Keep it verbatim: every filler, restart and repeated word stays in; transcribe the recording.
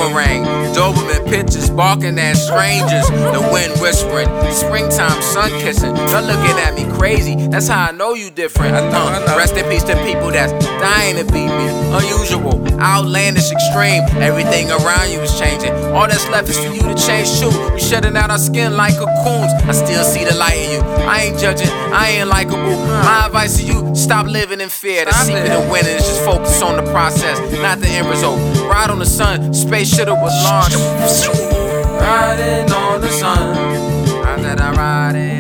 boomerang. Doberman pictures barking at strangers. The wind whispering, springtime sun kissing. You're looking at me crazy, that's how I know you different. Uh, rest in peace to people that's dying to be me. Unusual, outlandish, extreme. Everything around you is changing. All that's left is for you to change too. We shedding out our skin like cocoons. I still see the light in you. I ain't judging, I ain't likable. My advice to you, stop living in fear. The secret of winning is just focus on the process, not the end result. Ride on the sun, space should've was launched. Riding on the sun. I said I ride it.